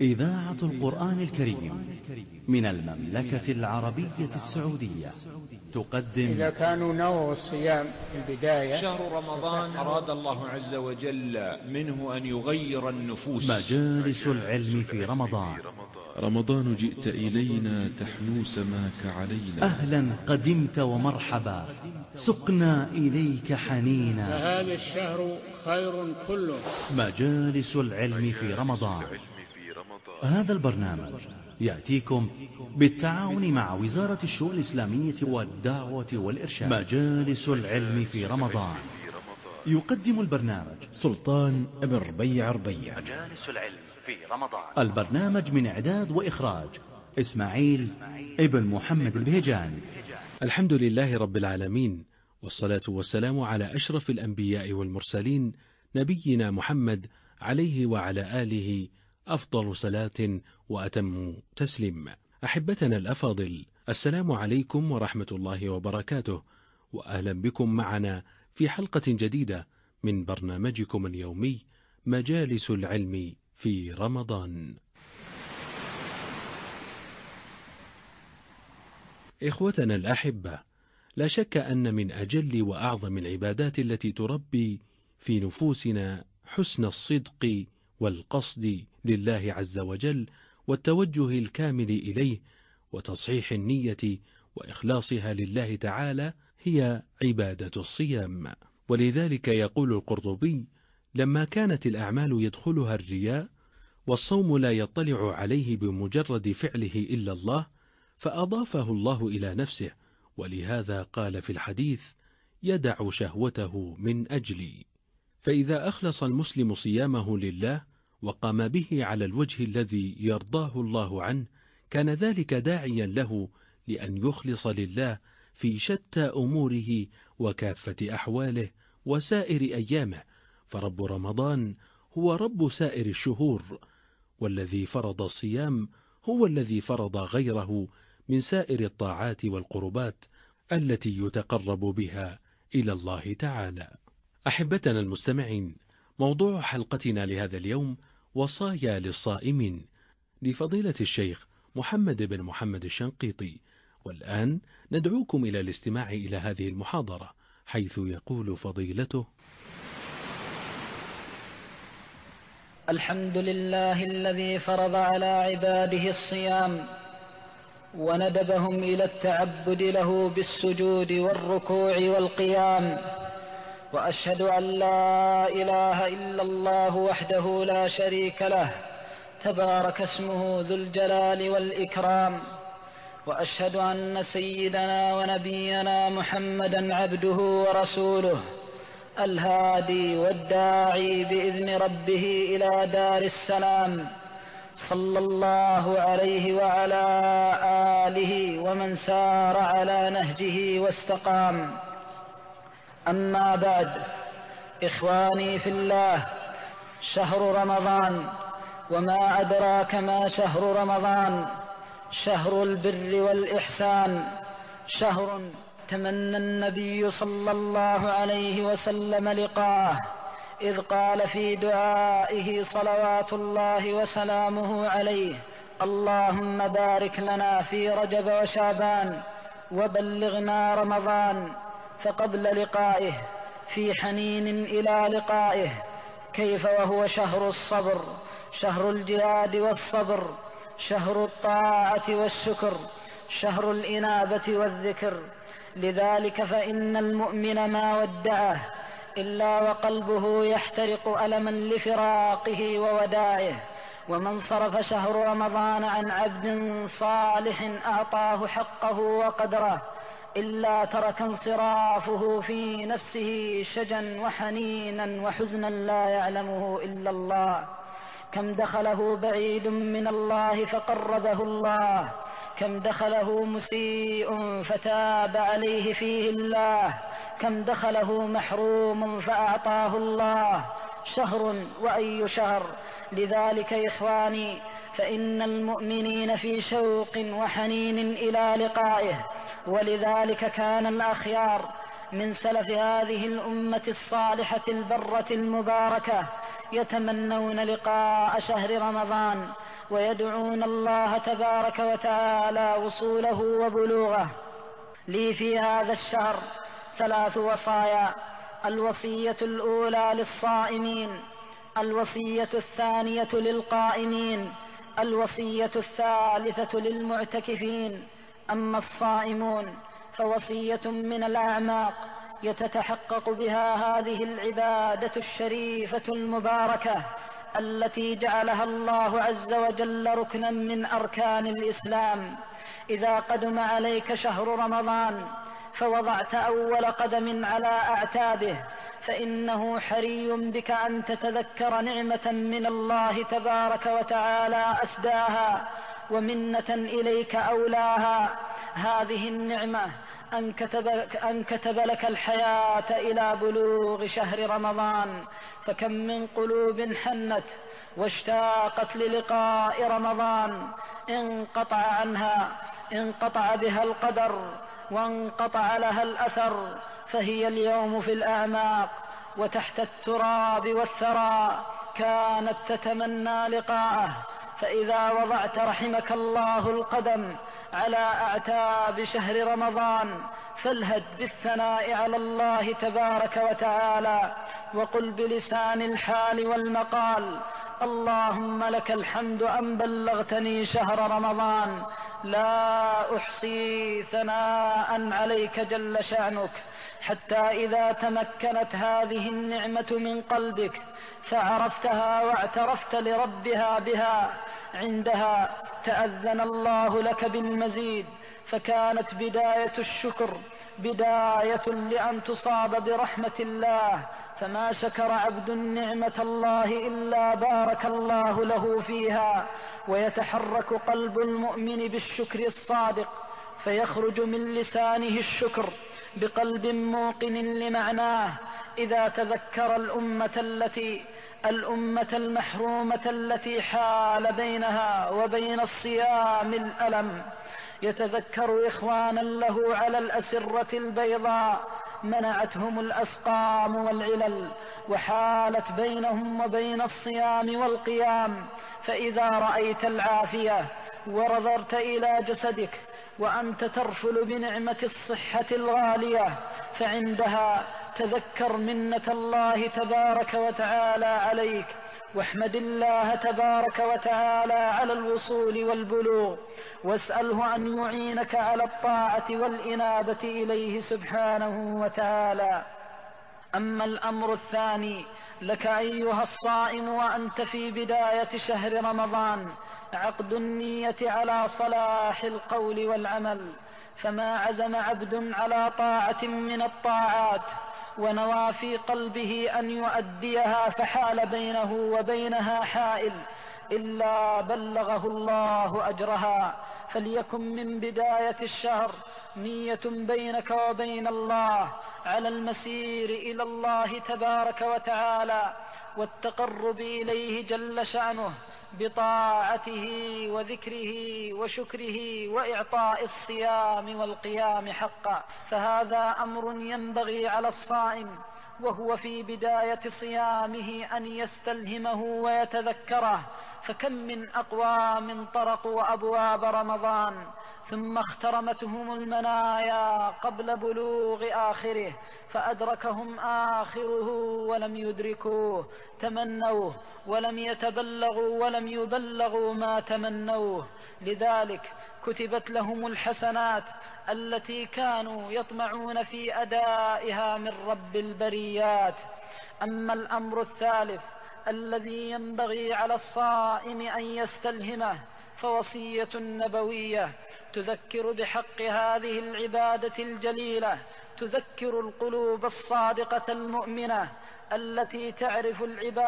إذاعة القرآن الكريم من المملكة العربية السعودية تقدم. إذا كانوا نووا الصيام في البداية، شهر رمضان أراد الله عز وجل منه أن يغير النفوس. مجالس العلم في رمضان. رمضان جئت إلينا تحنو سماك علينا، أهلا قدمت ومرحبا سقنا إليك حنينا. فهذا الشهر خير كله. مجالس العلم في رمضان. هذا البرنامج يأتيكم بالتعاون مع وزارة الشؤون الإسلامية والدعوة والإرشاد. مجالس العلم في رمضان. يقدم البرنامج سلطان بن ربيع. مجالس العلم في رمضان. البرنامج من إعداد وإخراج إسماعيل ابن محمد البهجاني. الحمد لله رب العالمين، والصلاة والسلام على أشرف الأنبياء والمرسلين، نبينا محمد عليه وعلى آله أفضل صلاة وأتم تسليم. أحبتنا الأفاضل، السلام عليكم ورحمة الله وبركاته، وأهلا بكم معنا في حلقة جديدة من برنامجكم اليومي مجالس العلم في رمضان. إخوتنا الأحبة، لا شك أن من أجل وأعظم العبادات التي تربي في نفوسنا حسن الصدق والقصد لله عز وجل والتوجه الكامل إليه وتصحيح النية وإخلاصها لله تعالى هي عبادة الصيام. ولذلك يقول القرطبي: لما كانت الأعمال يدخلها الرياء والصوم لا يطلع عليه بمجرد فعله إلا الله، فأضافه الله إلى نفسه، ولهذا قال في الحديث: يدع شهوته من أجلي. فإذا أخلص المسلم صيامه لله وقام به على الوجه الذي يرضاه الله عنه، كان ذلك داعيا له لأن يخلص لله في شتى أموره وكافة أحواله وسائر أيامه، فرب رمضان هو رب سائر الشهور، والذي فرض الصيام هو الذي فرض غيره من سائر الطاعات والقربات التي يتقرب بها إلى الله تعالى. أحبتنا المستمعين، موضوع حلقتنا لهذا اليوم وصايا للصائمين لفضيلة الشيخ محمد بن محمد الشنقيطي. والآن ندعوكم إلى الاستماع إلى هذه المحاضرة، حيث يقول فضيلته: الحمد لله الذي فرض على عباده الصيام وندبهم إلى التعبد له بالسجود والركوع والقيام، وأشهد أن لا إله إلا الله وحده لا شريك له تبارك اسمه ذو الجلال والإكرام، وأشهد أن سيدنا ونبينا محمدا عبده ورسوله الهادي والداعي بإذن ربه إلى دار السلام، صلى الله عليه وعلى آله ومن سار على نهجه واستقام. أما بعد، إخواني في الله، شهر رمضان، وما أدراك ما شهر رمضان؟ شهر البر والإحسان، شهر تمنى النبي صلى الله عليه وسلم لقاءه، إذ قال في دعائه صلوات الله وسلامه عليه: اللهم بارك لنا في رجب وشعبان وبلغنا رمضان. فقبل لقائه في حنين إلى لقائه، كيف وهو شهر الصبر، شهر الجهاد والصبر، شهر الطاعة والشكر، شهر الإنابة والذكر. لذلك فإن المؤمن ما ودعه إلا وقلبه يحترق ألما لفراقه ووداعه. ومن صرف شهر رمضان عن عبد صالح أعطاه حقه وقدره إلا ترك انصرافه في نفسه شجا وحنينا وحزنا لا يعلمه إلا الله. كم دخله بعيد من الله فقربه الله، كم دخله مسيء فتاب عليه فيه الله، كم دخله محروم فأعطاه الله. شهر وأي شهر! لذلك إخواني، فإن المؤمنين في شوق وحنين إلى لقائه. ولذلك كان الأخيار من سلف هذه الأمة الصالحة البرة المباركة يتمنون لقاء شهر رمضان ويدعون الله تبارك وتعالى وصوله وبلوغه. لي في هذا الشهر 3 وصايا: الوصية الأولى للصائمين، الوصية الثانية للقائمين، الوصية الثالثة للمعتكفين. أما الصائمون فوصية من الأعماق يتتحقق بها هذه العبادة الشريفة المباركة التي جعلها الله عز وجل ركنا من أركان الإسلام. إذا قدم عليك شهر رمضان فوضعت أول قدم على أعتابه فإنه حري بك أن تتذكر نعمة من الله تبارك وتعالى أسداها ومنة إليك أولاها. هذه النعمة أن كتب لك الحياة إلى بلوغ شهر رمضان، فكم من قلوب حنت واشتاقت للقاء رمضان انقطع بها القدر وانقطع لها الأثر، فهي اليوم في الأعماق وتحت التراب والثرى كانت تتمنى لقاءه. فإذا وضعت رحمك الله القدم على أعتاب شهر رمضان فالهج بالثناء على الله تبارك وتعالى وقل بلسان الحال والمقال: اللهم لك الحمد أن بلغتني شهر رمضان، لا أحصي ثناء عليك جل شأنك. حتى إذا تمكنت هذه النعمة من قلبك فعرفتها واعترفت لربها بها، عندها تأذن الله لك بالمزيد، فكانت بداية الشكر بداية لأن تصاب برحمة الله. فما شكر عبد نعمة الله إلا بارك الله له فيها. ويتحرك قلب المؤمن بالشكر الصادق فيخرج من لسانه الشكر بقلب موقن لمعناه. إذا تذكر الأمة المحرومة التي حال بينها وبين الصيام الألم، يتذكر إخوانا له على الأسرة البيضاء منعتهم الأسقام والعلل وحالت بينهم وبين الصيام والقيام. فإذا رأيت العافية ونظرت إلى جسدك وأنت ترفل بنعمة الصحة الغالية فعندها تذكر منة الله تبارك وتعالى عليك، واحمد الله تبارك وتعالى على الوصول والبلوغ، واسأله أن يعينك على الطاعة والإنابة إليه سبحانه وتعالى. أما الأمر الثاني لك أيها الصائم وأنت في بداية شهر رمضان عقد النية على صلاح القول والعمل. فما عزم عبد على طاعة من الطاعات ونوى في قلبه أن يؤديها فحال بينه وبينها حائل إلا بلغه الله أجرها. فليكن من بداية الشهر نية بينك وبين الله على المسير إلى الله تبارك وتعالى والتقرب إليه جل شأنه بطاعته وذكره وشكره وإعطاء الصيام والقيام حقا. فهذا أمر ينبغي على الصائم وهو في بداية صيامه أن يستلهمه ويتذكره. فكم من أقوام طرقوا أبواب رمضان ثم اخترمتهم المنايا قبل بلوغ آخره فأدركهم آخره ولم يدركوه، تمنوه ولم يتبلغوا ولم يبلغوا ما تمنوه. لذلك كتبت لهم الحسنات التي كانوا يطمعون في أدائها من رب البريات. أما الأمر الثالث الذي ينبغي على الصائم أن يستلهمه فوصية نبوية تذكر بحق هذه العبادة الجليلة، تذكر القلوب الصادقة المؤمنة التي تعرف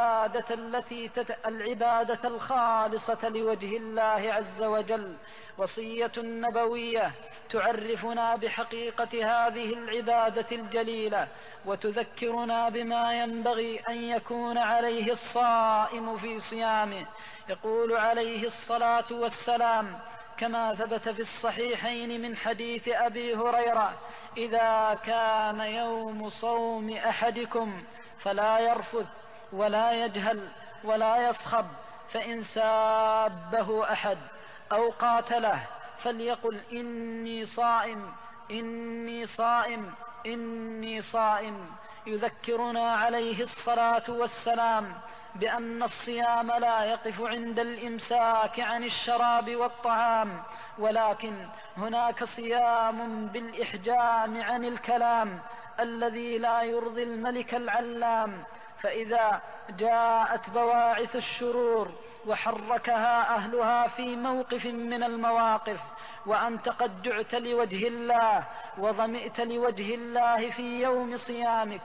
العبادة الخالصة لوجه الله عز وجل. وصية نبوية تعرفنا بحقيقة هذه العبادة الجليلة وتذكرنا بما ينبغي أن يكون عليه الصائم في صيامه. يقول عليه الصلاة والسلام كما ثبت في الصحيحين من حديث أبي هريرة: إذا كان يوم صوم أحدكم فلا يرفث ولا يجهل ولا يصخب، فإن سابه أحد أو قاتله فليقل إني صائم إني صائم إني صائم. يذكرنا عليه الصلاة والسلام بأن الصيام لا يقف عند الإمساك عن الشراب والطعام، ولكن هناك صيام بالإحجام عن الكلام الذي لا يرضي الملك العلام. فإذا جاءت بواعث الشرور وحركها أهلها في موقف من المواقف، وأنت قد جعت لوجه الله وظمئت لوجه الله في يوم صيامك،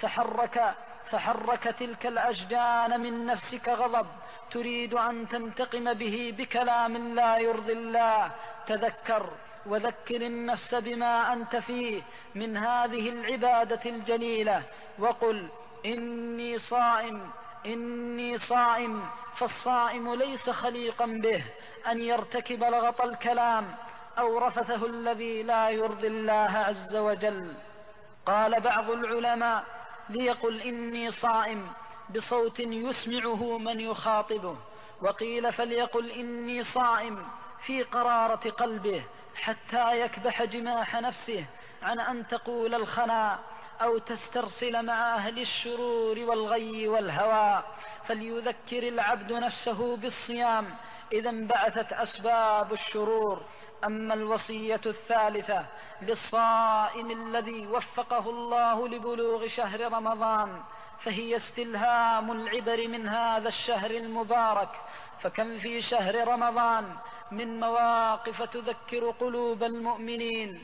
فحرك تلك الأشجان من نفسك غضب تريد أن تنتقم به بكلام لا يرضي الله، تذكر وذكر النفس بما أنت فيه من هذه العبادة الجليلة، وقل إني صائم إني صائم. فالصائم ليس خليقا به أن يرتكب لغط الكلام أو رفثه الذي لا يرضي الله عز وجل. قال بعض العلماء ليقل إني صائم بصوت يسمعه من يخاطبه، وقيل فليقل إني صائم في قرارة قلبه حتى يكبح جماح نفسه عن أن تقول الخنا أو تسترسل مع أهل الشرور والغي والهوى. فليذكر العبد نفسه بالصيام إذا انبعثت أسباب الشرور. أما الوصية الثالثة للصائم الذي وفقه الله لبلوغ شهر رمضان فهي استلهام العبر من هذا الشهر المبارك. فكم في شهر رمضان من مواقف تذكر قلوب المؤمنين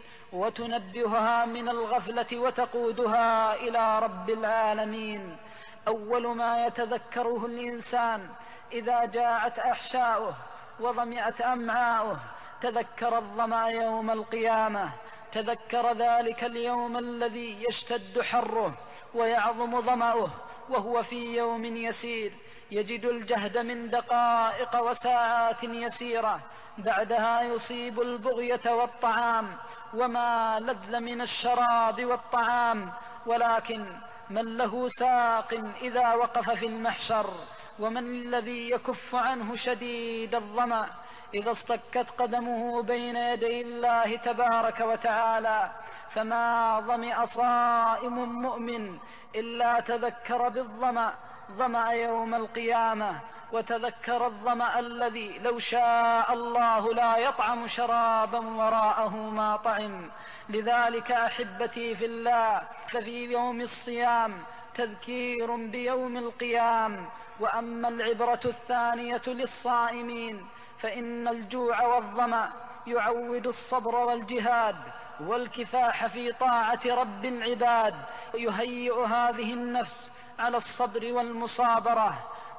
وتنبهها من الغفلة وتقودها إلى رب العالمين. أول ما يتذكره الإنسان إذا جاعت أحشاؤه وظمئت أمعاؤه تذكر الظمأ يوم القيامة، تذكر ذلك اليوم الذي يشتد حره ويعظم ظمأه وهو في يوم يسير، يجد الجهد من دقائق وساعات يسيرة، بعدها يصيب البغية والطعام وما لذ من الشراب والطعام. ولكن من له ساق إذا وقف في المحشر، ومن الذي يكف عنه شديد الظمأ إذا اصطكت قدمه بين يدي الله تبارك وتعالى. فما ظمئ صائم مؤمن إلا تذكر بالظمأ ظمأ يوم القيامة، وتذكر الظمأ الذي لو شاء الله لا يطعم شرابا وراءه ما طعم. لذلك أحبتي في الله، ففي يوم الصيام تذكير بيوم القيام. وأما العبرة الثانية للصائمين فإن الجوع والظمأ يعود الصبر والجهاد والكفاح في طاعة رب العباد، ويهيئ هذه النفس على الصبر والمصابرة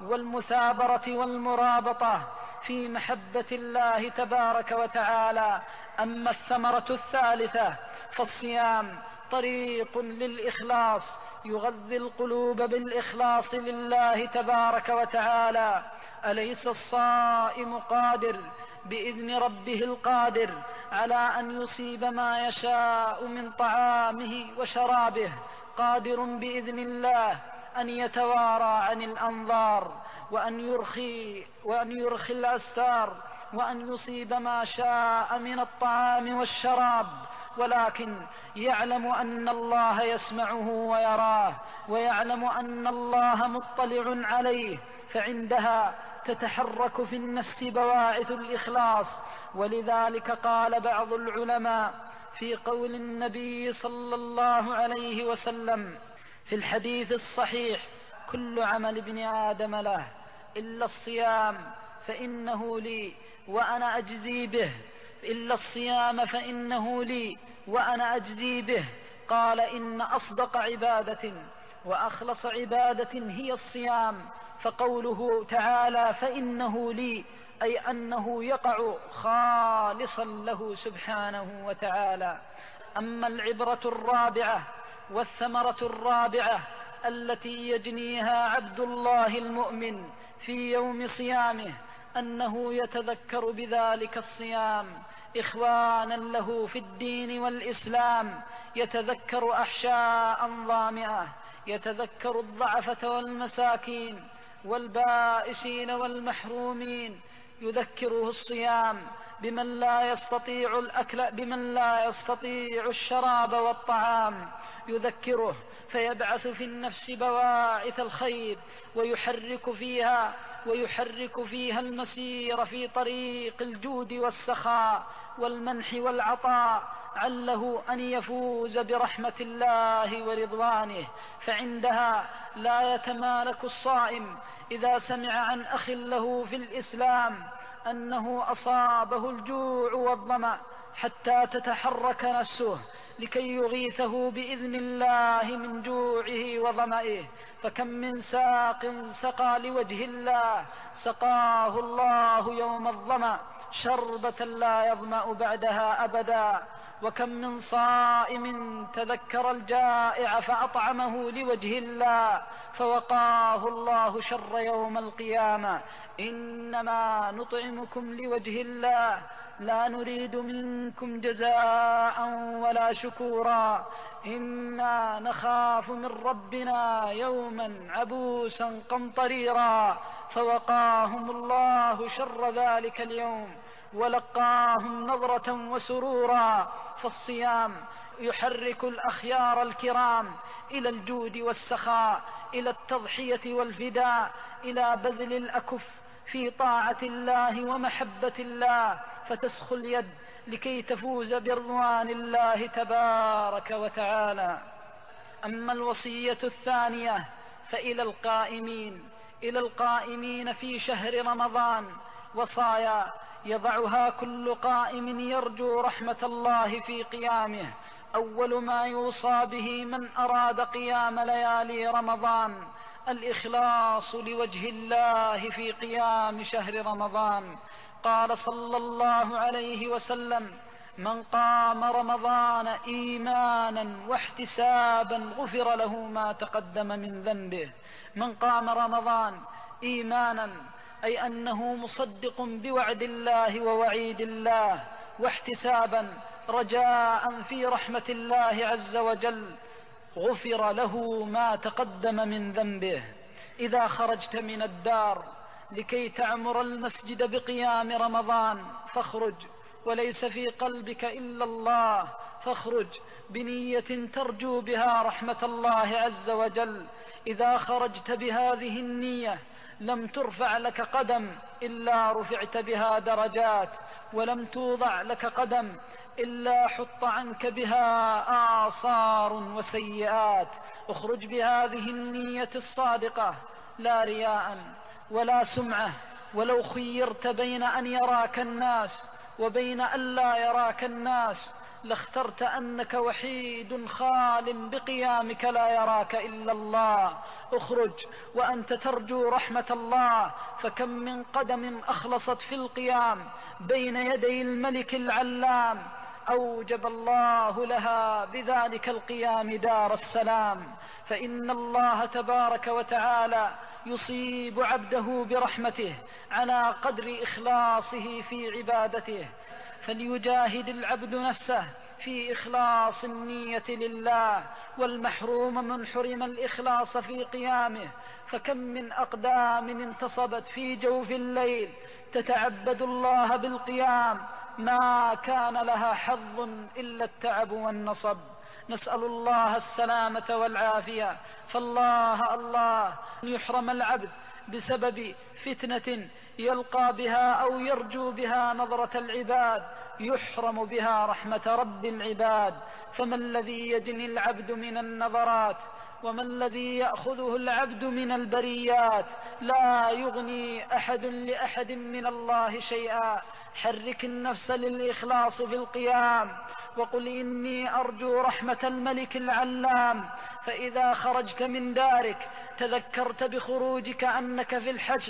والمثابرة والمرابطة في محبة الله تبارك وتعالى. أما الثمرة الثالثة فالصيام طريق للإخلاص، يغذي القلوب بالإخلاص لله تبارك وتعالى. أليس الصائم قادر بإذن ربه القادر على أن يصيب ما يشاء من طعامه وشرابه، قادر بإذن الله أن يتوارى عن الأنظار وأن يرخي الأستار وأن يصيب ما شاء من الطعام والشراب، ولكن يعلم أن الله يسمعه ويراه، ويعلم أن الله مطلع عليه، فعندها تتحرك في النفس بواعث الإخلاص. ولذلك قال بعض العلماء في قول النبي صلى الله عليه وسلم في الحديث الصحيح: كل عمل ابن آدم له إلا الصيام فإنه لي وأنا أجزي به، إلا الصيام فإنه لي وأنا أجزي به. قال: إن أصدق عبادة وأخلص عبادة هي الصيام. فقوله تعالى فإنه لي أي أنه يقع خالصا له سبحانه وتعالى. أما العبرة الرابعة والثمرة الرابعة التي يجنيها عبد الله المؤمن في يوم صيامه أنه يتذكر بذلك الصيام إخوانا له في الدين والإسلام، يتذكر أحشاء ظامئة، يتذكر الضعفة والمساكين والبائسين والمحرومين. يذكره الصيام بمن لا يستطيع الأكل، بمن لا يستطيع الشراب والطعام. يذكره فيبعث في النفس بواعث الخير، ويحرك فيها المسير في طريق الجود والسخاء والمنح والعطاء، عله أن يفوز برحمة الله ورضوانه. فعندها لا يتمالك الصائم إذا سمع عن أخ له في الإسلام أنه أصابه الجوع والظمأ حتى تتحرك نفسه لكي يغيثه بإذن الله من جوعه وظمئه. فكم من ساق سقى لوجه الله سقاه الله يوم الظمأ شربة لا يظمأ بعدها أبدا. وكم من صائم تذكر الجائع فأطعمه لوجه الله فوقاه الله شر يوم القيامة. إنما نطعمكم لوجه الله لا نريد منكم جزاء ولا شكورا، إنا نخاف من ربنا يوما عبوسا قمطريرا. فوقاهم الله شر ذلك اليوم ولقاهم نظرة وسرورا. فالصيام يحرك الأخيار الكرام إلى الجود والسخاء، إلى التضحية والفداء، إلى بذل الأكف في طاعة الله ومحبة الله، فتسخو اليد لكي تفوز برضوان الله تبارك وتعالى. أما الوصية الثانية فإلى القائمين في شهر رمضان وصايا يضعها كل قائم يرجو رحمة الله في قيامه. أول ما يوصى به من أراد قيام ليالي رمضان الإخلاص لوجه الله في قيام شهر رمضان. قال صلى الله عليه وسلم: من قام رمضان إيمانا واحتسابا غفر له ما تقدم من ذنبه. من قام رمضان إيمانا أي أنه مصدق بوعد الله ووعيد الله، واحتسابا رجاء في رحمة الله عز وجل غفر له ما تقدم من ذنبه. إذا خرجت من الدار لكي تعمر المسجد بقيام رمضان فاخرج وليس في قلبك إلا الله، فاخرج بنية ترجو بها رحمة الله عز وجل. إذا خرجت بهذه النية لم ترفع لك قدم إلا رفعت بها درجات، ولم توضع لك قدم إلا حط عنك بها آثار وسيئات. اخرج بهذه النية الصادقة لا رياء ولا سمعة. ولو خيرت بين أن يراك الناس وبين أن لا يراك الناس لاخترت أنك وحيد خال بقيامك لا يراك إلا الله. اخرج وأنت ترجو رحمة الله، فكم من قدم أخلصت في القيام بين يدي الملك العلام أوجب الله لها بذلك القيام دار السلام. فإن الله تبارك وتعالى يصيب عبده برحمته على قدر إخلاصه في عبادته. فليجاهد العبد نفسه في إخلاص النية لله، والمحروم من حرم الإخلاص في قيامه. فكم من أقدام انتصبت في جوف الليل تتعبد الله بالقيام ما كان لها حظ إلا التعب والنصب. نسأل الله السلامة والعافية. فالله الله يحرم العبد بسبب فتنة يلقى بها أو يرجو بها نظرة العباد، يحرم بها رحمة رب العباد. فما الذي يجني العبد من النظرات وما الذي يأخذه العبد من البريات؟ لا يغني أحد لأحد من الله شيئا. حرك النفس للإخلاص في القيام وقل إني أرجو رحمة الملك العلام. فإذا خرجت من دارك تذكرت بخروجك أنك في الحشر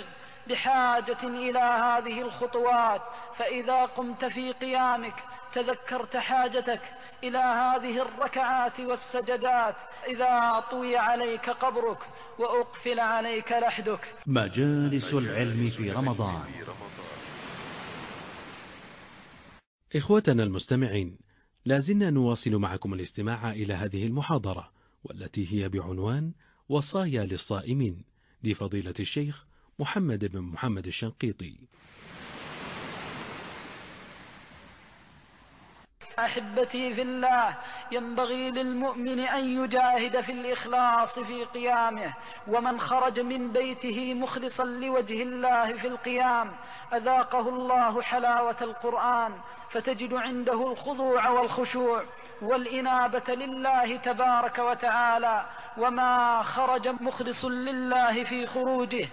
بحاجة إلى هذه الخطوات، فإذا قمت في قيامك تذكرت حاجتك إلى هذه الركعات والسجدات. إذا طوي عليك قبرك وأقفل عليك لحدك. مجالس العلم في رمضان. إخوتنا المستمعين، لازلنا نواصل معكم الاستماع إلى هذه المحاضرة، والتي هي بعنوان وصايا للصائمين لفضيلة الشيخ محمد بن محمد الشنقيطي. أحبتي في الله، ينبغي للمؤمن أن يجاهد في الإخلاص في قيامه، ومن خرج من بيته مخلصا لوجه الله في القيام أذاقه الله حلاوة القرآن، فتجد عنده الخضوع والخشوع والإنابة لله تبارك وتعالى، وما خرج مخلص لله في خروجه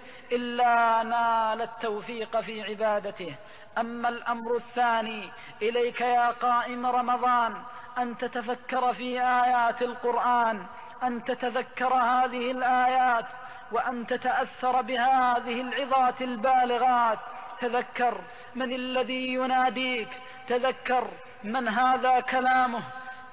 إلا نال التوفيق في عبادته. أما الأمر الثاني إليك يا قائم رمضان أن تتفكر في آيات القرآن، أن تتذكر هذه الآيات وأن تتأثر بهذه العظات البالغات. تذكر من الذي يناديك، تذكر من هذا كلامه،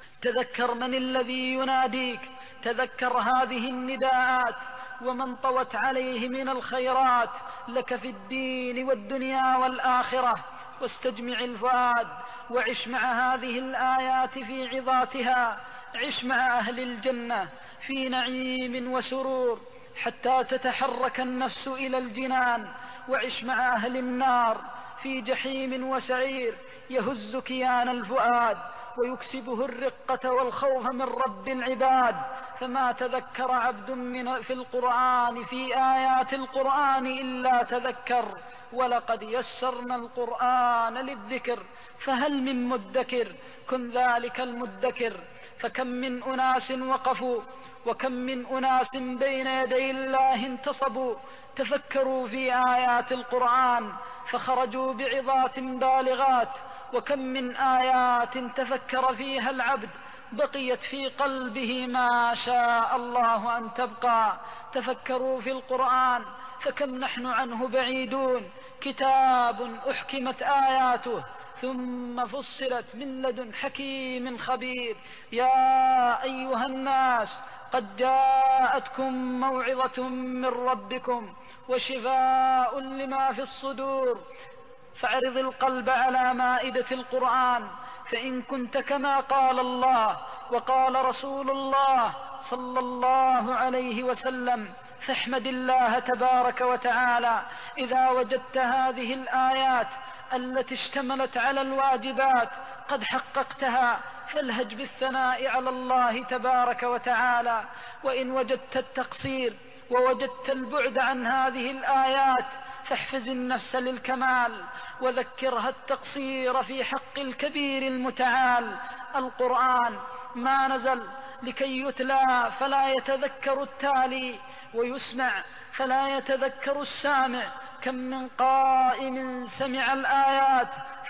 تذكر من الذي يناديك، تذكر هذه النداءات ومن طوت عليه من الخيرات لك في الدين والدنيا والآخرة. واستجمع الفؤاد وعش مع هذه الآيات في عظاتها، عش مع أهل الجنة في نعيم وسرور حتى تتحرك النفس إلى الجنان، وعش مع أهل النار في جحيم وسعير يهز كيان الفؤاد ويكسبه الرقة والخوف من رب العباد. فما تذكر عبد في القرآن في آيات القرآن إلا تذكر، ولقد يسرنا القرآن للذكر فهل من مدكر. كن ذلك المدكر، فكم من أناس وقفوا، وكم من أناس بين يدي الله انتصبوا، تفكروا في آيات القرآن فخرجوا بعظات بالغات، وكم من آيات تفكر فيها العبد بقيت في قلبه ما شاء الله أن تبقى. تفكروا في القرآن فكم نحن عنه بعيدون، كتاب أحكمت آياته ثم فصلت من لدن حكيم خبير. يا أيها الناس قد جاءتكم موعظة من ربكم وشفاء لما في الصدور، فاعرض القلب على مائدة القرآن، فإن كنت كما قال الله وقال رسول الله صلى الله عليه وسلم فاحمد الله تبارك وتعالى. إذا وجدت هذه الآيات التي اشتملت على الواجبات قد حققتها فالهج بالثناء على الله تبارك وتعالى. وإن وجدت التقصير ووجدت البعد عن هذه الآيات فاحفز النفس للكمال وذكرها التقصير في حق الكبير المتعال. القرآن ما نزل لكي يتلى فلا يتذكر التالي، ويسمع فلا يتذكر السامع. كم من قائم سمع الآيات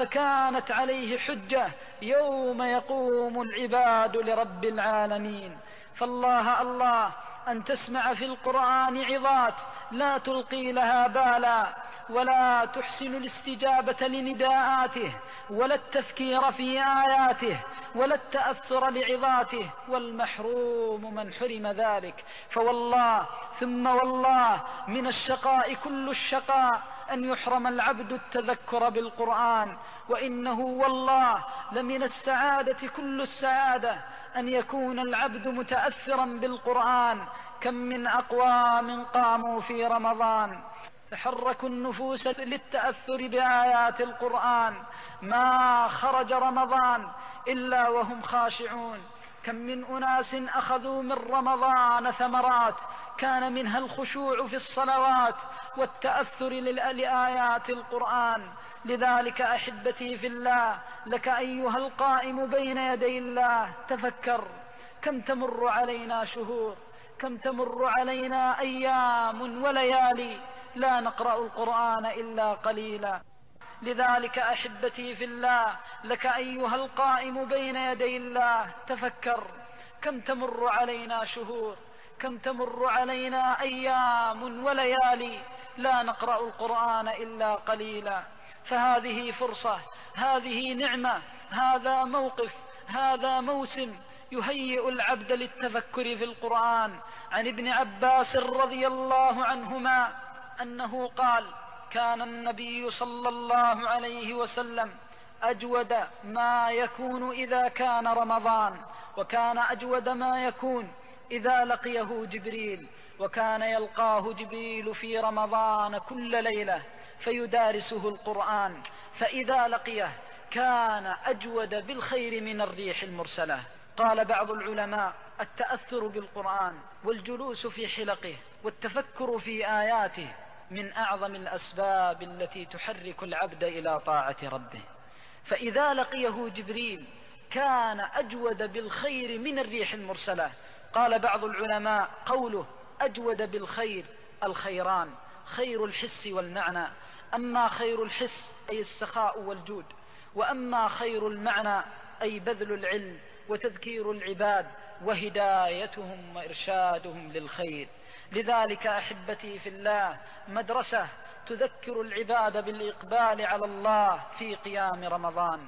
فكانت عليه حجة يوم يقوم العباد لرب العالمين. فالله الله أن تسمع في القرآن عظات لا تلقي لها بالا، ولا تحسن الاستجابة لنداءاته، ولا التفكير في آياته، ولا التأثر لعظاته، والمحروم من حرم ذلك. فوالله ثم والله من الشقاء كل الشقاء أن يحرم العبد التذكر بالقرآن، وإنه والله لمن السعادة كل السعادة أن يكون العبد متأثرا بالقرآن. كم من أقوام قاموا في رمضان تحركوا النفوس للتأثر بآيات القرآن، ما خرج رمضان إلا وهم خاشعون. كم من أناس أخذوا من رمضان ثمرات كان منها الخشوع في الصلوات والتأثر لآيات القرآن. لذلك أحبتي في الله، لك أيها القائم بين يدي الله تفكر، كم تمر علينا شهور، كم تمر علينا أيام وليالي لا نقرأ القرآن إلا قليلا. لذلك أحبتي في الله، لك أيها القائم بين يدي الله تفكر، كم تمر علينا شهور، كم تمر علينا أيام وليالي لا نقرأ القرآن إلا قليلا. فهذه فرصة، هذه نعمة، هذا موقف، هذا موسم يهيئ العبد للتفكر في القرآن. عن ابن عباس رضي الله عنهما أنه قال: كان النبي صلى الله عليه وسلم أجود ما يكون إذا كان رمضان، وكان أجود ما يكون إذا لقيه جبريل، وكان يلقاه جبريل في رمضان كل ليلة فيدارسه القرآن، فإذا لقيه كان أجود بالخير من الريح المرسلة. قال بعض العلماء: التأثر بالقرآن والجلوس في حلقه والتفكر في آياته من أعظم الأسباب التي تحرك العبد إلى طاعة ربه، فإذا لقيه جبريل كان أجود بالخير من الريح المرسلة. قال بعض العلماء: قوله أجود بالخير الخيران، خير الحس والمعنى، أما خير الحس أي السخاء والجود، وأما خير المعنى أي بذل العلم وتذكير العباد وهدايتهم وإرشادهم للخير. لذلك أحبتي في الله مدرسة تذكر العباد بالإقبال على الله في قيام رمضان.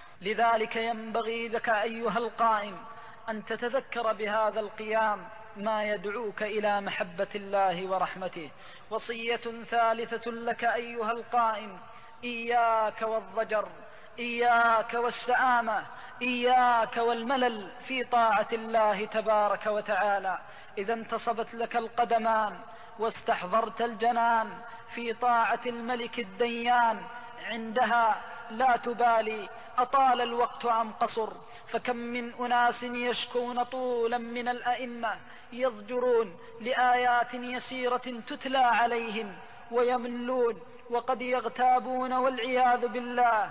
لذلك ينبغي لك أيها القائم أن تتذكر بهذا القيام ما يدعوك إلى محبة الله ورحمته. وصية ثالثة لك أيها القائم: إياك والضجر، إياك والسآمة، إياك والملل في طاعة الله تبارك وتعالى. إذا انتصبت لك القدمان واستحضرت الجنان في طاعة الملك الديان، عندها لا تبالي أطال الوقت أم قصر، فكم من أناس يشكون طولا من الأئمة يضجرون لآيات يسيرة تتلى عليهم ويملون وقد يغتابون والعياذ بالله،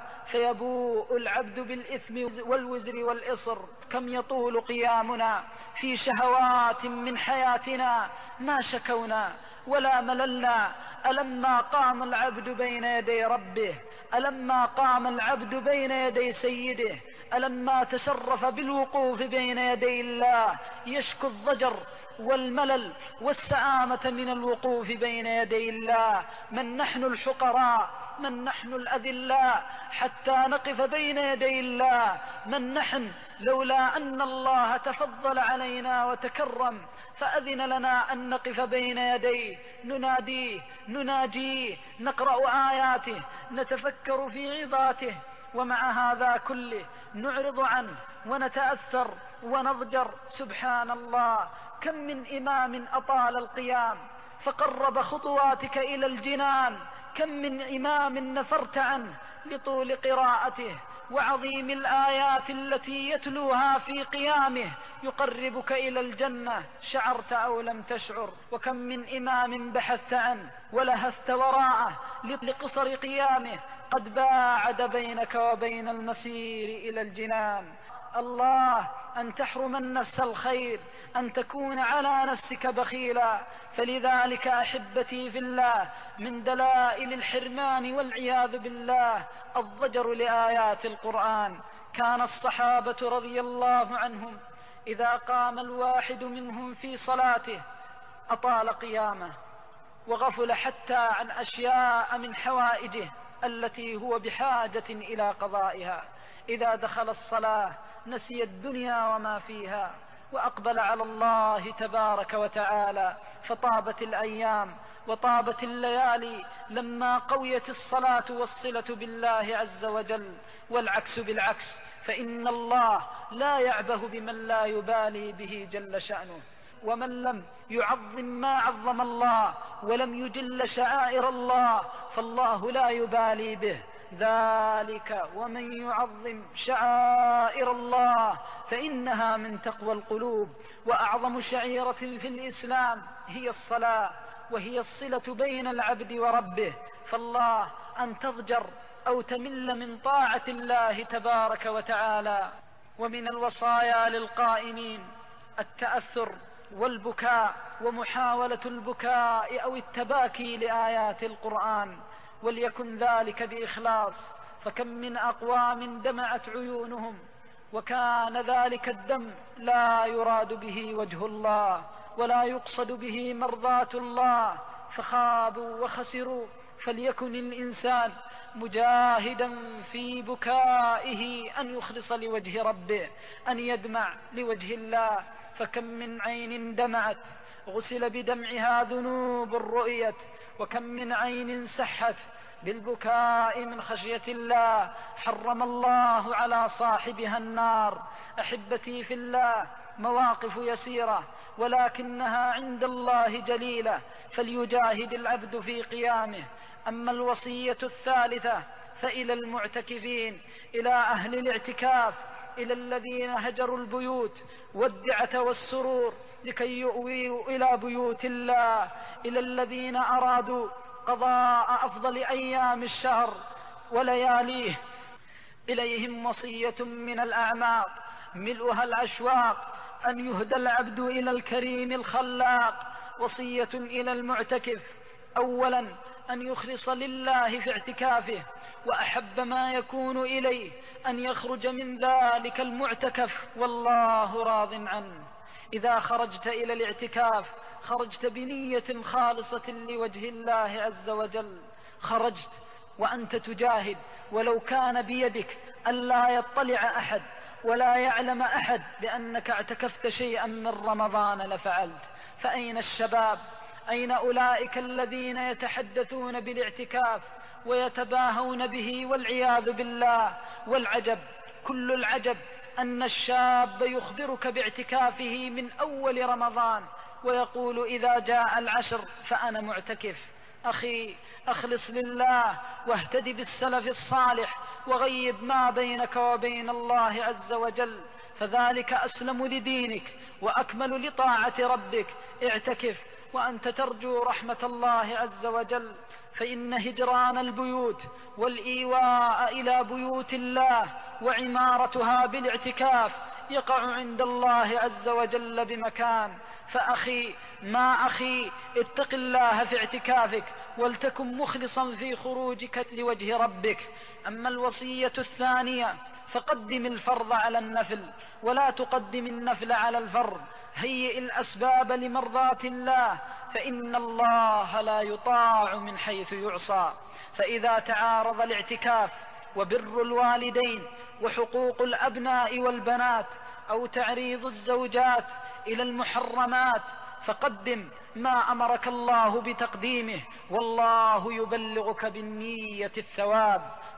فيبوء العبد بالإثم والوزر والإصر. كم يطول قيامنا في شهوات من حياتنا ما شكونا ولا مللنا. ألما قام العبد بين يدي ربه، ألما قام العبد بين يدي سيده، ألما تشرف بالوقوف بين يدي الله يشكو الضجر والملل والسآمة من الوقوف بين يدي الله. من نحن الحقراء، من نحن الأذلاء حتى نقف بين يدي الله؟ من نحن لولا أن الله تفضل علينا وتكرم فأذن لنا أن نقف بين يديه نناديه نناجيه، نقرأ آياته، نتفكر في عظاته، ومع هذا كله نعرض عنه ونتأثر ونضجر. سبحان الله، كم من إمام أطال القيام فقرب خطواتك إلى الجنان، كم من إمام نفرت عنه لطول قراءته وعظيم الآيات التي يتلوها في قيامه يقربك إلى الجنة شعرت أو لم تشعر. وكم من إمام بحثت عنه ولهثت وراءه لقصر قيامه قد باعد بينك وبين المسير إلى الجنان. الله أن تحرم النفس الخير، أن تكون على نفسك بخيلا. فلذلك أحبتي في الله من دلائل الحرمان والعياذ بالله الضجر لآيات القرآن. كان الصحابة رضي الله عنهم إذا قام الواحد منهم في صلاته أطال قيامه وغفل حتى عن أشياء من حوائجه التي هو بحاجة إلى قضائها. إذا دخل الصلاة نسي الدنيا وما فيها وأقبل على الله تبارك وتعالى، فطابت الأيام وطابت الليالي لما قويت الصلاة والصلة بالله عز وجل. والعكس بالعكس، فإن الله لا يعبه بمن لا يبالي به جل شأنه. ومن لم يعظم ما عظم الله ولم يجل شعائر الله فالله لا يبالي به. ذلك ومن يعظم شعائر الله فإنها من تقوى القلوب. وأعظم شعيرة في الإسلام هي الصلاة، وهي الصلة بين العبد وربه. فالله أن تضجر أو تمل من طاعة الله تبارك وتعالى. ومن الوصايا للقائمين التأثر والبكاء ومحاولة البكاء أو التباكي لآيات القرآن، وليكن ذلك بإخلاص. فكم من أقوام دمعت عيونهم وكان ذلك الدم لا يراد به وجه الله ولا يقصد به مرضاة الله فخابوا وخسروا. فليكن الإنسان مجاهدا في بكائه أن يخلص لوجه ربه، أن يدمع لوجه الله. فكم من عين دمعت غسل بدمعها ذنوب رؤيت، وكم من عين سحت بالبكاء من خشية الله حرم الله على صاحبها النار. أحبتي في الله، مواقف يسيرة ولكنها عند الله جليلة، فليجاهد العبد في قيامه. أما الوصية الثالثة فإلى المعتكفين، إلى أهل الاعتكاف، إلى الذين هجروا البيوت والدعة والسرور لكي يؤويوا إلى بيوت الله، إلى الذين أرادوا قضاء أفضل أيام الشهر ولياليه. إليهم وصية من الأعماق ملؤها الأشواق أن يهدى العبد إلى الكريم الخلاق. وصية إلى المعتكف: أولا أن يخلص لله في اعتكافه، وأحب ما يكون إليه أن يخرج من ذلك المعتكف والله راض عنه. إذا خرجت إلى الاعتكاف خرجت بنية خالصة لوجه الله عز وجل، خرجت وأنت تجاهد، ولو كان بيدك ألا يطلع أحد ولا يعلم أحد بأنك اعتكفت شيئا من رمضان لفعلت. فأين الشباب؟ أين أولئك الذين يتحدثون بالاعتكاف ويتباهون به والعياذ بالله؟ والعجب، كل العجب، أن الشاب يخبرك باعتكافه من أول رمضان ويقول إذا جاء العشر فأنا معتكف. أخي، أخلص لله واهتدي بالسلف الصالح وغيب ما بينك وبين الله عز وجل، فذلك أسلم لدينك وأكمل لطاعة ربك. اعتكف وأنت ترجو رحمة الله عز وجل، فإن هجران البيوت والإيواء إلى بيوت الله وعمارتها بالاعتكاف يقع عند الله عز وجل بمكان. فأخي، ما أخي، اتق الله في اعتكافك ولتكن مخلصا في خروجك لوجه ربك. أما الوصية الثانية فقدم الفرض على النفل ولا تقدم النفل على الفرض. هيئ الأسباب لمرضاة الله، فإن الله لا يطاع من حيث يعصى. فإذا تعارض الاعتكاف وبر الوالدين وحقوق الأبناء والبنات أو تعريض الزوجات إلى المحرمات فقدم ما أمرك الله بتقديمه، والله يبلغك بالنية الثواب،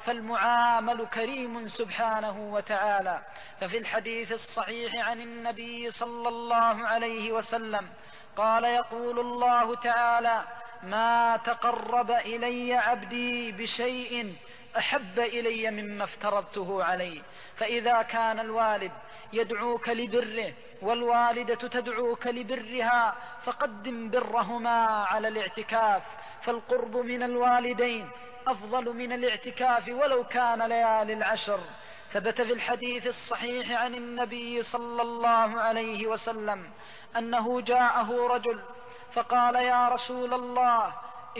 فالمعامل كريم سبحانه وتعالى. ففي الحديث الصحيح عن النبي صلى الله عليه وسلم قال: يقول الله تعالى: ما تقرب إلي عبدي بشيء أحب إلي مما افترضته عليه. فإذا كان الوالد يدعوك لبره والوالدة تدعوك لبرها فقدم برهما على الاعتكاف، فالقرب من الوالدين أفضل من الاعتكاف ولو كان ليالي العشر. ثبت في الحديث الصحيح عن النبي صلى الله عليه وسلم أنه جاءه رجل فقال: يا رسول الله،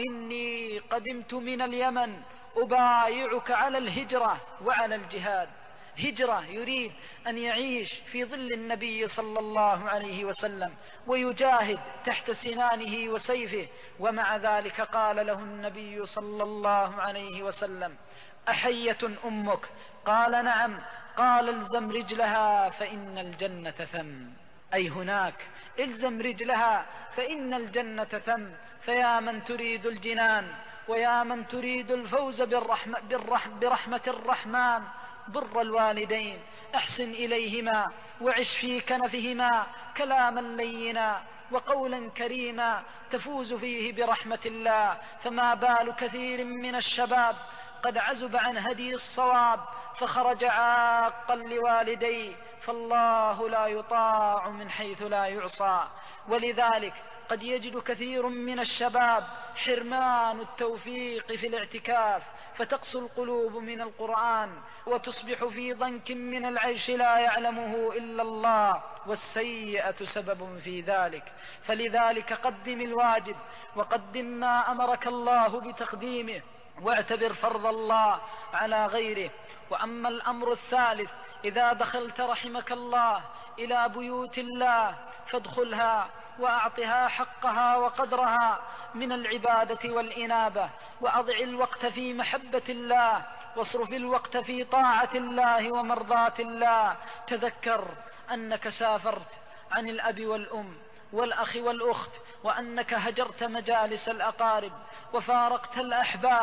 إني قدمت من اليمن أبايعك على الهجرة وعلى الجهاد. هجرة، يريد أن يعيش في ظل النبي صلى الله عليه وسلم ويجاهد تحت سنانه وسيفه، ومع ذلك قال له النبي صلى الله عليه وسلم: أحية أمك؟ قال: نعم. قال: الزم رجلها فإن الجنة ثم. أي هناك، الزم رجلها فإن الجنة ثم. فيا من تريد الجنان ويا من تريد الفوز برحمة الرحمن، بر الوالدين، أحسن إليهما وعش في كنفهما كلاما لينا وقولا كريما تفوز فيه برحمة الله. فما بال كثير من الشباب قد عزب عن هدي الصواب فخرج عاقا لوالديه، فالله لا يطاع من حيث لا يعصى. ولذلك قد يجد كثير من الشباب حرمان التوفيق في الاعتكاف، فتقسو القلوب من القرآن وتصبح في ضنك من العيش لا يعلمه إلا الله، والسيئة سبب في ذلك. فلذلك قدم الواجب وقدم ما أمرك الله بتقديمه، واعتبر فرض الله على غيره. وأما الأمر الثالث: إذا دخلت رحمك الله إلى بيوت الله فادخلها وأعطها حقها وقدرها من العبادة والإنابة، وأضع الوقت في محبة الله، واصرف الوقت في طاعة الله ومرضاة الله. تذكر أنك سافرت عن الأب والأم والأخ والأخت، وأنك هجرت مجالس الأقارب وفارقت الأحباب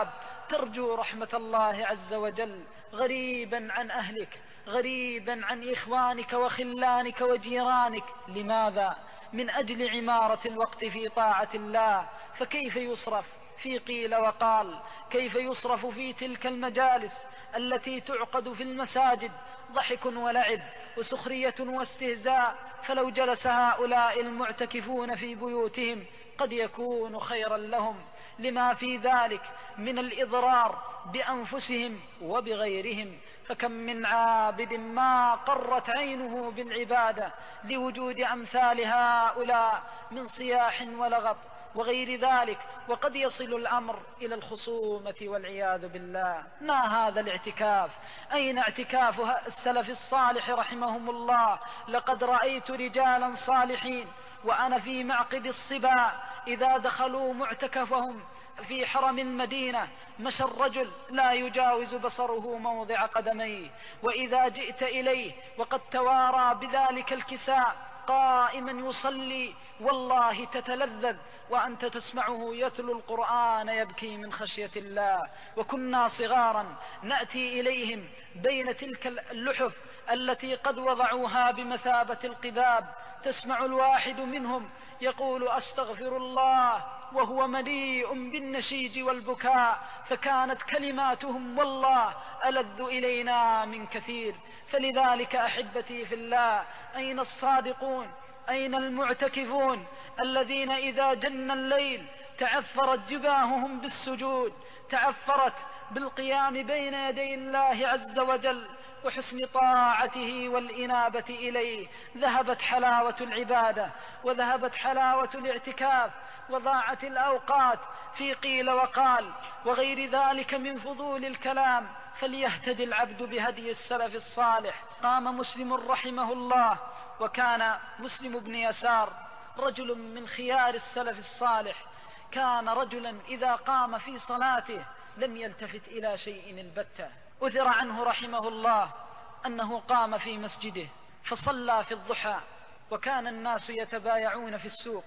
ترجو رحمة الله عز وجل، غريبا عن أهلك، غريبا عن إخوانك وخلانك وجيرانك. لماذا؟ من أجل عمارة الوقت في طاعة الله. فكيف يصرف في قيل وقال؟ كيف يصرف في تلك المجالس التي تعقد في المساجد ضحك ولعب وسخرية واستهزاء؟ فلو جلس هؤلاء المعتكفون في بيوتهم قد يكون خيرا لهم، لما في ذلك من الإضرار بأنفسهم وبغيرهم. فكم من عابد ما قرت عينه بالعبادة لوجود أمثال هؤلاء من صياح ولغط وغير ذلك، وقد يصل الأمر إلى الخصومة والعياذ بالله. ما هذا الاعتكاف؟ أين اعتكاف السلف الصالح رحمهم الله؟ لقد رأيت رجالا صالحين وأنا في معقد الصبا إذا دخلوا معتكفهم في حرم المدينة مشى الرجل لا يجاوز بصره موضع قدميه، وإذا جئت إليه وقد توارى بذلك الكساء قائما يصلي والله تتلذذ وأنت تسمعه يتلو القرآن يبكي من خشية الله. وكنا صغارا نأتي إليهم بين تلك اللحف التي قد وضعوها بمثابة القباب، تسمع الواحد منهم يقول أستغفر الله وهو مليء بالنشيج والبكاء، فكانت كلماتهم والله ألذ إلينا من كثير. فلذلك أحبتي في الله، أين الصادقون؟ أين المعتكفون الذين إذا جن الليل تعثرت جباههم بالسجود، تعثرت بالقيام بين يدي الله عز وجل وحسن طاعته والإنابة إليه؟ ذهبت حلاوة العبادة وذهبت حلاوة الاعتكاف وضاعت الأوقات في قيل وقال وغير ذلك من فضول الكلام. فليهتدي العبد بهدي السلف الصالح. قام مسلم رحمه الله، وكان مسلم بن يسار رجل من خيار السلف الصالح، كان رجلا إذا قام في صلاته لم يلتفت إلى شيء البتة. أثر عنه رحمه الله أنه قام في مسجده فصلى في الضحى وكان الناس يتبايعون في السوق،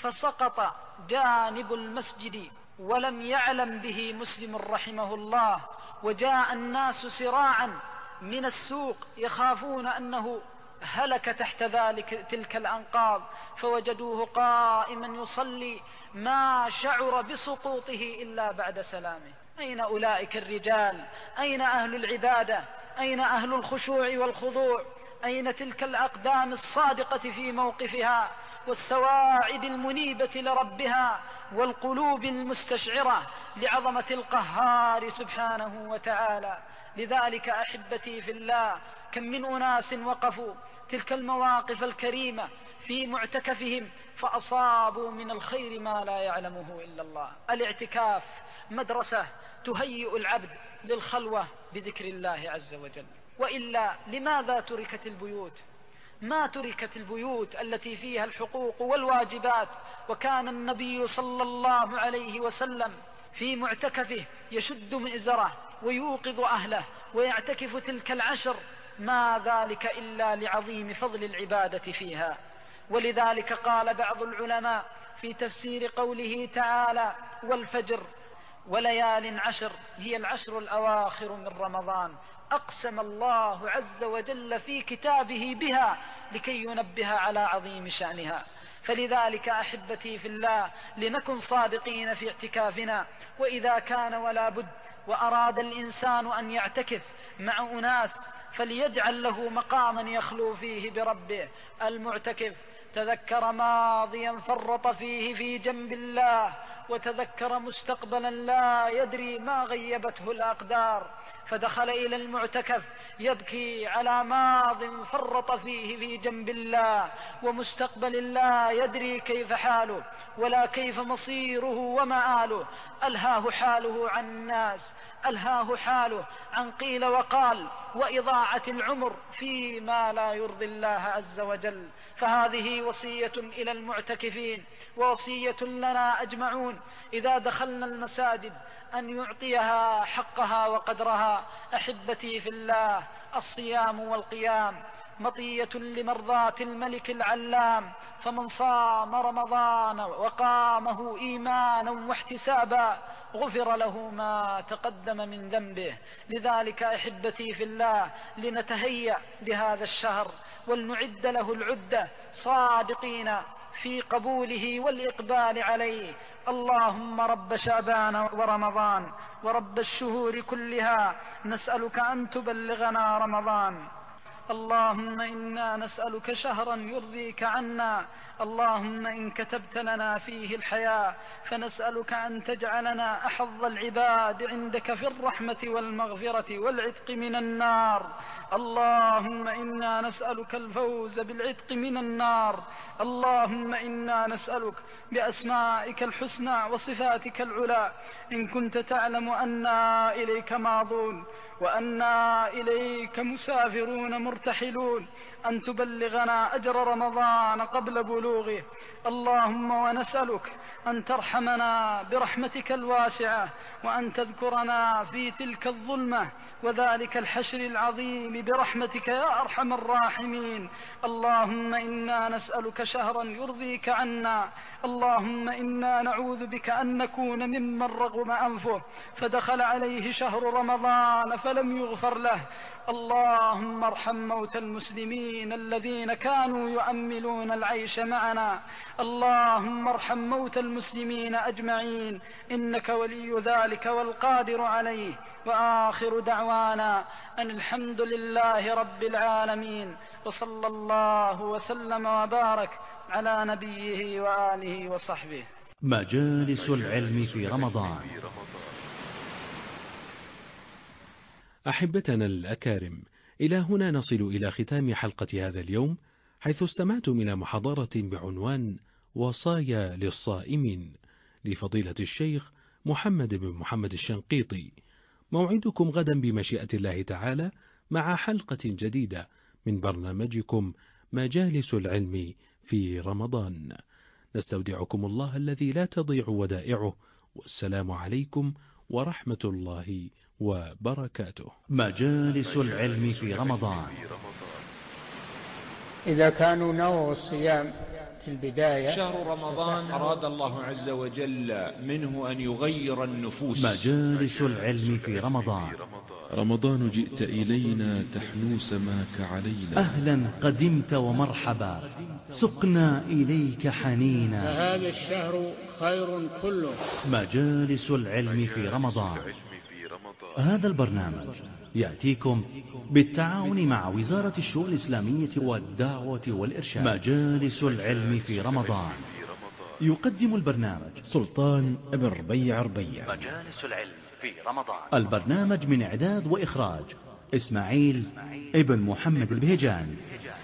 فسقط جانب المسجد ولم يعلم به مسلم رحمه الله، وجاء الناس سراعا من السوق يخافون أنه هلك تحت تلك الأنقاض، فوجدوه قائما يصلي ما شعر بسقوطه إلا بعد سلامه. أين أولئك الرجال؟ أين أهل العبادة؟ أين أهل الخشوع والخضوع؟ أين تلك الأقدام الصادقة في موقفها والسواعد المنيبة لربها والقلوب المستشعرة لعظمة القهار سبحانه وتعالى؟ لذلك أحبتي في الله، كم من أناس وقفوا تلك المواقف الكريمة في معتكفهم فأصابوا من الخير ما لا يعلمه إلا الله. الاعتكاف مدرسة تهيئ العبد للخلوة بذكر الله عز وجل. وإلا لماذا تركت البيوت؟ ما تركت البيوت التي فيها الحقوق والواجبات. وكان النبي صلى الله عليه وسلم في معتكفه يشد مئزره ويوقظ أهله ويعتكف تلك العشر، ما ذلك إلا لعظيم فضل العبادة فيها. ولذلك قال بعض العلماء في تفسير قوله تعالى والفجر وليال عشر، هي العشر الأواخر من رمضان، أقسم الله عز وجل في كتابه بها لكي ينبه على عظيم شأنها. فلذلك أحبتي في الله، لنكن صادقين في اعتكافنا، وإذا كان ولا بد وأراد الإنسان أن يعتكف مع أناس فليجعل له مقاما يخلو فيه بربه. المعتكف تذكر ماضيا فرط فيه في جنب الله، وتذكر مستقبلا لا يدري ما غيبته الأقدار، فدخل إلى المعتكف يبكي على ماض فرط فيه في جنب الله ومستقبل لا يدري كيف حاله ولا كيف مصيره ومآله. ألهاه حاله عن الناس، ألهاه حاله عن قيل وقال وإضاعة العمر فيما لا يرضي الله عز وجل. فهذه وصية إلى المعتكفين ووصية لنا أجمعون إذا دخلنا المساجد أن يعطيها حقها وقدرها. أحبتي في الله، الصيام والقيام مطية لمرضاة الملك العلام، فمن صام رمضان وقامه إيمانا واحتسابا غفر له ما تقدم من ذنبه. لذلك أحبتي في الله لنتهيأ لهذا الشهر ولنعد له العدة صادقين في قبوله والإقبال عليه. اللهم رب شعبان ورمضان ورب الشهور كلها، نسألك أن تبلغنا رمضان. اللهم إنا نسألك شهرا يرضيك عنا. اللهم إن كتبت لنا فيه الحياة فنسألك أن تجعلنا أحظ العباد عندك في الرحمة والمغفرة والعتق من النار. اللهم إنا نسألك الفوز بالعتق من النار. اللهم إنا نسألك بأسمائك الحسنى وصفاتك العلى، إن كنت تعلم أنا إليك ماضون وأنا إليك مسافرون مرتحلون، أن تبلغنا أجر رمضان قبل بلوغه. اللهم ونسألك أن ترحمنا برحمتك الواسعة، وأن تذكرنا في تلك الظلمة وذلك الحشر العظيم برحمتك يا أرحم الراحمين. اللهم إنا نسألك شهرا يرضيك عنا. اللهم إنا نعوذ بك أن نكون ممن رغم أنفه فدخل عليه شهر رمضان فلم يغفر له. اللهم ارحم موتى المسلمين الذين كانوا يؤملون العيش معنا. اللهم ارحم موتى المسلمين أجمعين، إنك ولي ذلك والقادر عليه. وآخر دعوانا أن الحمد لله رب العالمين، وصلى الله وسلم وبارك على نبيه وآله وصحبه. مجالس العلم في رمضان. أحبتنا الأكارم، إلى هنا نصل إلى ختام حلقة هذا اليوم، حيث استمعتم إلى محاضرة بعنوان وصايا للصائمين لفضيلة الشيخ محمد بن محمد الشنقيطي. موعدكم غدا بمشيئة الله تعالى مع حلقة جديدة من برنامجكم مجالس العلم في رمضان. نستودعكم الله الذي لا تضيع ودائعه، والسلام عليكم ورحمة الله وبركاته. مجالس العلم في رمضان. إذا كانوا نووا الصيام في البداية، شهر رمضان أراد الله عز وجل منه أن يغير النفوس. مجالس العلم في رمضان. رمضان جئت إلينا تحنو سماك علينا. أهلا قدمت ومرحبا، سقنا إليك حنينا. فهذا الشهر خير كله. مجالس العلم في رمضان. هذا البرنامج يأتيكم بالتعاون مع وزارة الشؤون الإسلامية والدعوة والإرشاد. مجالس العلم في رمضان. يقدم البرنامج سلطان ابن ربيع. مجالس العلم في رمضان. البرنامج من إعداد وإخراج إسماعيل ابن محمد البهجان.